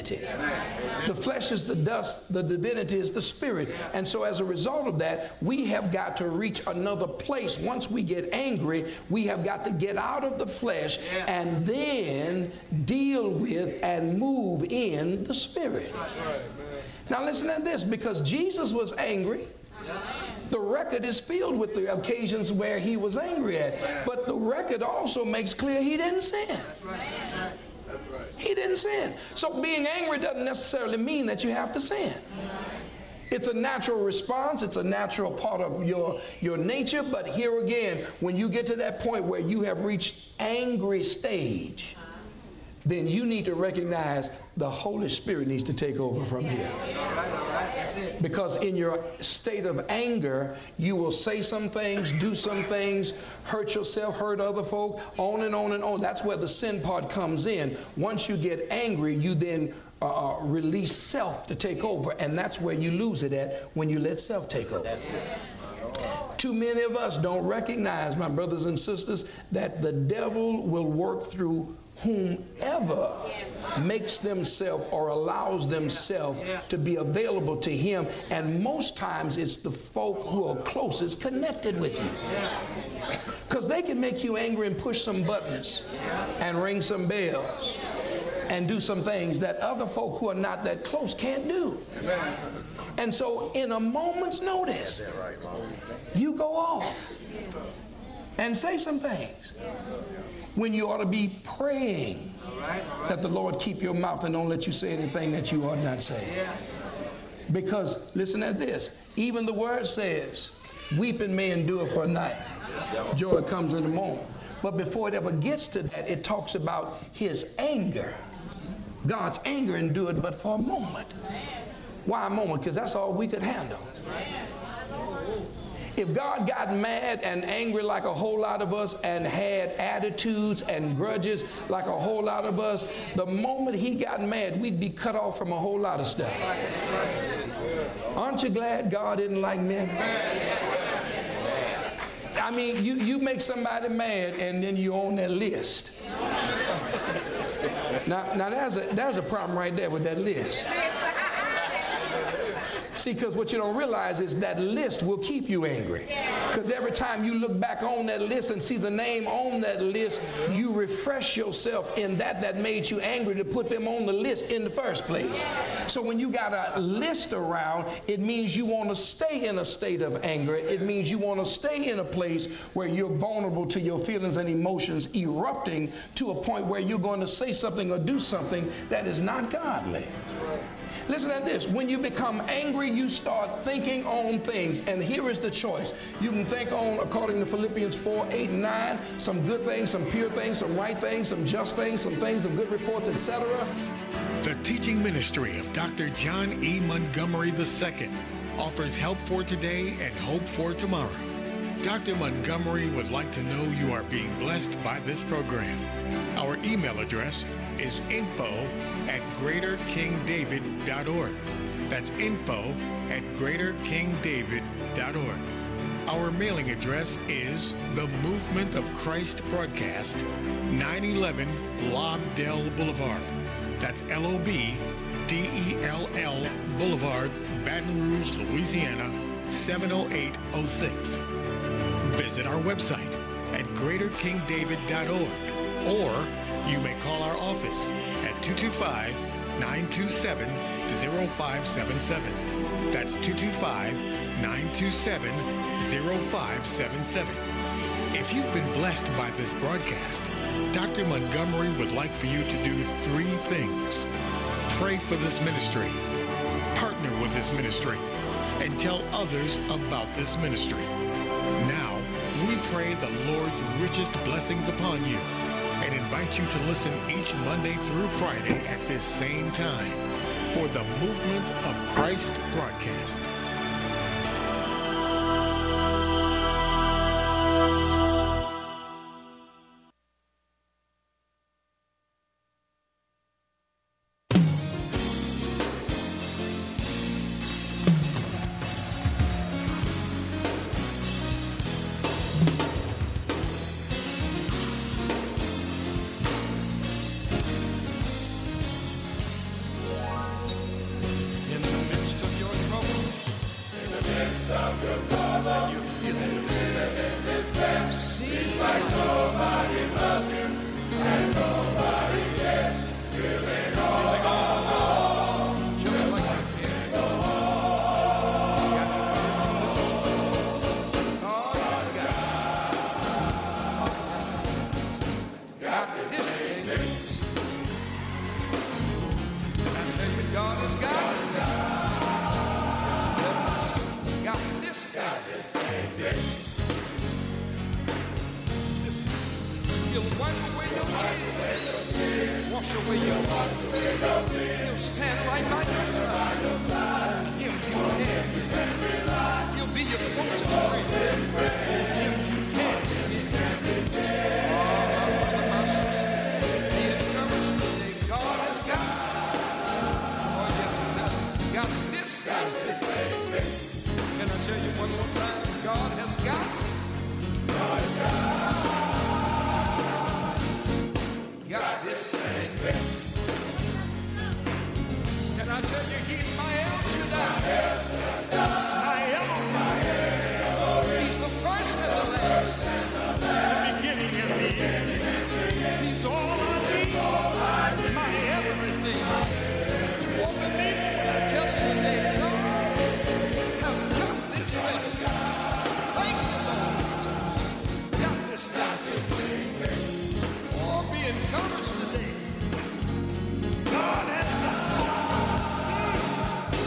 divinity. The flesh is the dust, the divinity is the spirit. And so as a result of that, we have got to reach another place. Once we get angry, we have got to get out of the flesh and then deal with and move in the spirit. Now listen to this, because Jesus was angry. The record is filled with the occasions where he was angry at. But the record also makes clear he didn't sin. He didn't sin. So being angry doesn't necessarily mean that you have to sin. It's a natural response. It's a natural part of your nature. But here again, when you get to that point where you have reached angry stage, then you need to recognize the Holy Spirit needs to take over from here. Because in your state of anger, you will say some things, do some things, hurt yourself, hurt other folk, on and on and on. That's where the sin part comes in. Once you get angry, you then release self to take over, and that's where you lose it at, when you let self take over. Too many of us don't recognize, my brothers and sisters, that the devil will work through whomever makes themselves or allows themselves to be available to him. And most times it's the folk who are closest connected with you. Because they can make you angry and push some buttons and ring some bells and do some things that other folk who are not that close can't do. And so in a moment's notice, you go off and say some things when you ought to be praying that the Lord keep your mouth and don't let you say anything that you ought not say. Because listen at this, even the word says, weeping may endure for a night, joy comes in the morning. But before it ever gets to that, it talks about his anger. God's anger endured but for a moment. Why a moment? Because that's all we could handle. If God got mad and angry like a whole lot of us and had attitudes and grudges like a whole lot of us, the moment he got mad, we'd be cut off from a whole lot of stuff. Aren't you glad God didn't like men? I mean, you make somebody mad and then you're on their list. Now there's a problem right there with that list. See, because what you don't realize is that list will keep you angry. Because every time you look back on that list and see the name on that list, you refresh yourself in that made you angry to put them on the list in the first place. So when you got a list around, it means you want to stay in a state of anger. It means you want to stay in a place where you're vulnerable to your feelings and emotions erupting to a point where you're going to say something or do something that is not godly. Listen to this. When you become angry, you start thinking on things. And here is the choice. You can think on, according to Philippians 4, 8, and 9, some good things, some pure things, some right things, some just things, some things of good reports, etc. The teaching ministry of Dr. John E. Montgomery II offers help for today and hope for tomorrow. Dr. Montgomery would like to know you are being blessed by this program. Our email address is info@greaterkingdavid.org. That's info@greaterkingdavid.org. Our mailing address is The Movement of Christ Broadcast, 911 Lobdell Boulevard. That's LOBDELL Boulevard, Baton Rouge, Louisiana, 70806. Visit our website at greaterkingdavid.org, or you may call our office at 225-927-0577. That's 225-927-0577. If you've been blessed by this broadcast, Dr. Montgomery would like for you to do 3 things. Pray for this ministry, partner with this ministry, and tell others about this ministry. Now, we pray the Lord's richest blessings upon you and invite you to listen each Monday through Friday at this same time for the Movement of Christ broadcast. And you're feeling despair. Seems like nobody loves you, and nobody cares. Feeling all just like you can go on. God has got this thing. And I tell you, God has got this thing. Listen, he'll wipe away your tears, wash away your heart. He'll stand right by your side. Him you can rely. He'll be your closest friend. Him you can depend. Oh, my brother, my sister, be encouraged today. God has got. Oh, yes, he does. He got this thing. Can I tell you one more time? God has got. Got this thing. Can I tell you, he's my El Shaddai, my Elohim. He's the first and the last, the beginning and the end. He's all I need, my everything. Oh, believe me when I tell you today, God has got this thing. Thank you, Lord. Got this thing. Oh, be encouraged today. God has got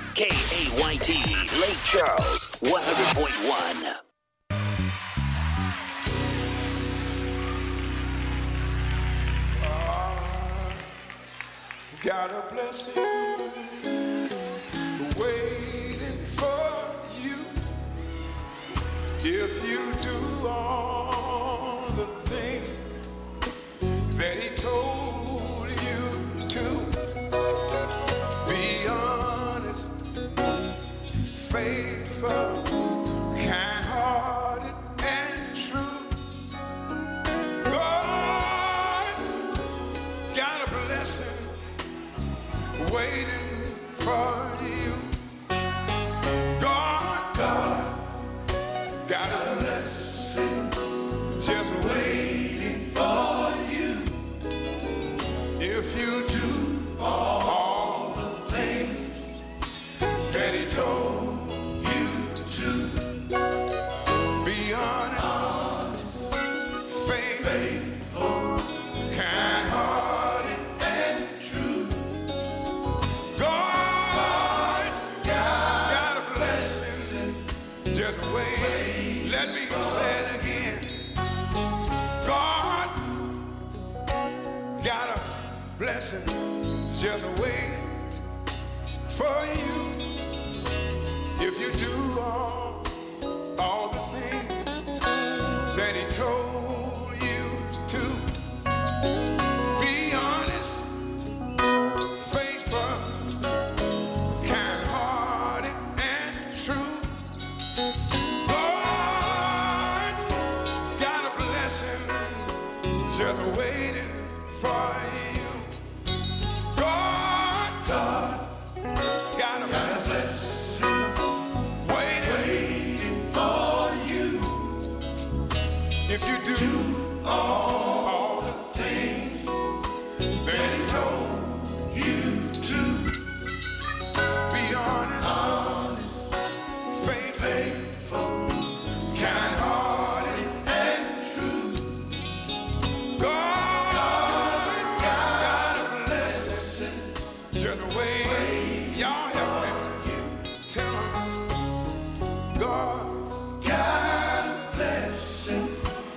KAYT, Lake Charles, 100.1. Got a blessing waiting for you if you do all the things that he told you to. Be honest, faithful, kind-hearted, and true. God's got a blessing waiting for you. God got a blessing just waiting for you. If you do all the things that he told you to. Be honest, faithful, kind-hearted, and true. God's got a blessing just wait. Let me say it again. God got a blessing just waiting for you. If you do all the things that he told you to. Be honest, faithful, kind-hearted, and true. God's got a blessing just waiting for you. God got a blessing waiting for you. If you do all the things that he told you to. Be honest, faithful, kind-hearted, and true. God's got a blessing just wait. Y'all help me. Tell him God got a blessing.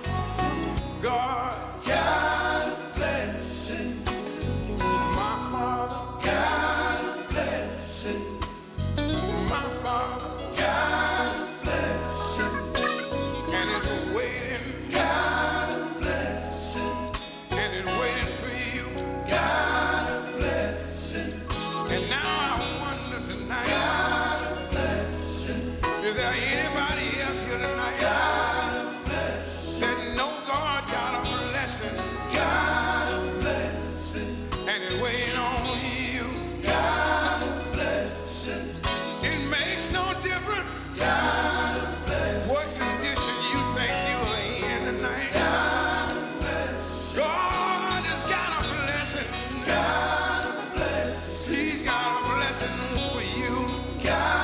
God got a blessing. My Father got a blessing. My Father got a blessing. And it's waiting. Got a blessing. And it's waiting for you. Got a blessing. And now I wonder tonight. Got a blessing. Is there anybody else here tonight? Got a blessing. That know God got a blessing. Got a blessing. And it's waiting on you. Got a blessing. It makes no difference. Got a blessing. What condition you think you are in tonight. Got a blessing. God has got a blessing. Got a blessing. He's got a blessing for you. God